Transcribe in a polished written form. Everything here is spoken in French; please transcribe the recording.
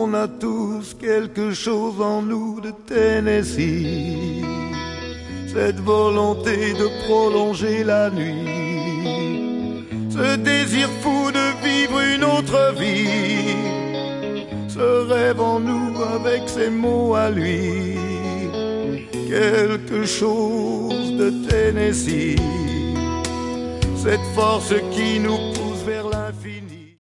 On a tous quelque chose en nous de Tennessee, cette volonté de prolonger la nuit, ce désir fou de vivre une autre vie, ce rêve en nous avec ses mots à lui, quelque chose de Tennessee, cette force qui nous